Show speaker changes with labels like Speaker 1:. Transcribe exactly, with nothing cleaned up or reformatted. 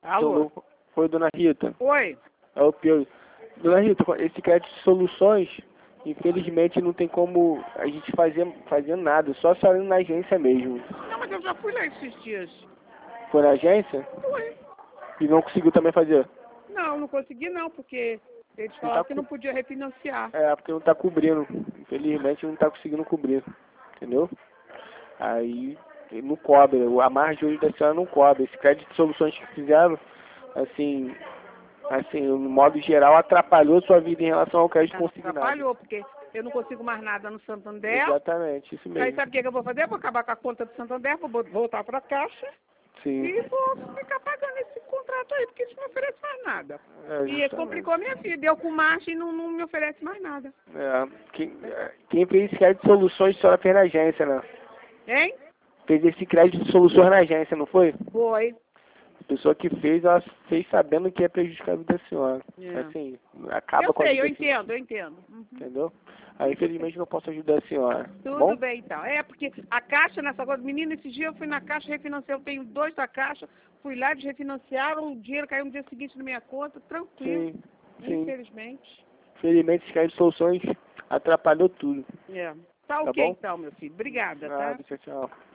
Speaker 1: Alô?
Speaker 2: Então, foi, dona Rita.
Speaker 1: Oi.
Speaker 2: É o Pedro. Dona Rita, esse crédito de soluções, infelizmente não tem como a gente fazer, fazer nada, só saindo na agência mesmo.
Speaker 1: Não, mas eu já fui lá esses dias.
Speaker 2: Foi na agência?
Speaker 1: Foi.
Speaker 2: E não conseguiu também fazer?
Speaker 1: Não, não consegui não, porque eles
Speaker 2: Não
Speaker 1: falaram
Speaker 2: tá
Speaker 1: que não podia refinanciar.
Speaker 2: É, porque não tá cobrindo. Infelizmente não tá conseguindo cobrir. Entendeu? Aí ele não cobra. A margem hoje da senhora não cobra. Esse crédito de soluções que fizeram, assim, assim, no modo geral, atrapalhou sua vida em relação ao crédito
Speaker 1: Ela
Speaker 2: consignado.
Speaker 1: atrapalhou, porque eu não consigo mais nada no Santander.
Speaker 2: Exatamente, isso
Speaker 1: Aí
Speaker 2: mesmo.
Speaker 1: sabe o que que eu vou fazer? Eu vou acabar com a conta do Santander, vou voltar para a Caixa
Speaker 2: Sim.
Speaker 1: e vou ficar pagando esse contrato aí, porque isso não oferece mais nada.
Speaker 2: É,
Speaker 1: E
Speaker 2: justamente.
Speaker 1: complicou a minha vida. Eu com marcha e não, não me oferece mais nada.
Speaker 2: É, quem, quem fez esse crédito de soluções, a senhora fez na agência, né?
Speaker 1: Hein?
Speaker 2: Fez esse crédito de soluções na agência, não foi?
Speaker 1: Foi.
Speaker 2: A pessoa que fez, ela fez sabendo que ia prejudicar a vida da senhora.
Speaker 1: É.
Speaker 2: Assim, acaba
Speaker 1: Eu
Speaker 2: com a
Speaker 1: sei, eu
Speaker 2: vida da senhora,
Speaker 1: entendo, eu entendo. Uhum.
Speaker 2: entendeu? Aí, infelizmente, não posso ajudar a senhora. Tá
Speaker 1: Tudo
Speaker 2: bom?
Speaker 1: bem, então. É, porque a Caixa, nessa coisa, menino, esse dia eu fui na Caixa, refinanciei, eu tenho dois da Caixa, fui lá, eles refinanciaram, o dinheiro caiu no dia seguinte na minha conta, tranquilo.
Speaker 2: Sim, sim.
Speaker 1: Infelizmente.
Speaker 2: Infelizmente, esse crédito de soluções atrapalhou tudo.
Speaker 1: É. Tá
Speaker 2: Tá
Speaker 1: ok,
Speaker 2: bom?
Speaker 1: então, meu filho. Obrigada, tá?
Speaker 2: Nada, tchau, tchau.